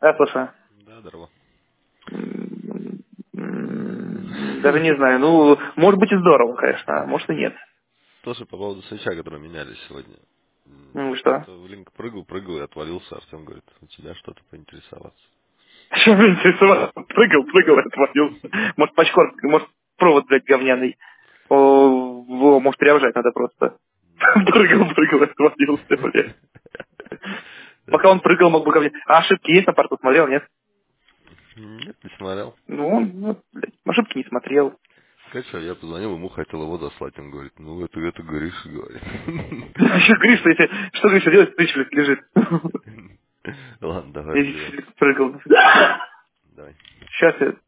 Да, слушаю. Да, здорово. Даже не знаю. Ну, может быть и здорово, конечно, а может и нет. Тоже по поводу свеча, который меняли сегодня. Ну и что? Что Линк прыгал и отвалился. Артем говорит, у тебя что-то поинтересоваться. Чем меня интересовало? Прыгал и отвалился. Может, пачкор, может, провод, блядь, говняный. Может, переобжать надо просто. Прыгал и отвалился, блядь. Пока он прыгал, мог бы ко мне. А ошибки есть на порту? Смотрел, нет? Нет, не смотрел. Ну, он, вот, блядь, ошибки не смотрел. Скачал, я позвонил ему, хотел его заслать. Он говорит, ну это говоришь, говорит. Еще говоришь, что Гриша делать, тысяч лежит. Ладно, давай, Я разберем. прыгал. Давай. Сейчас я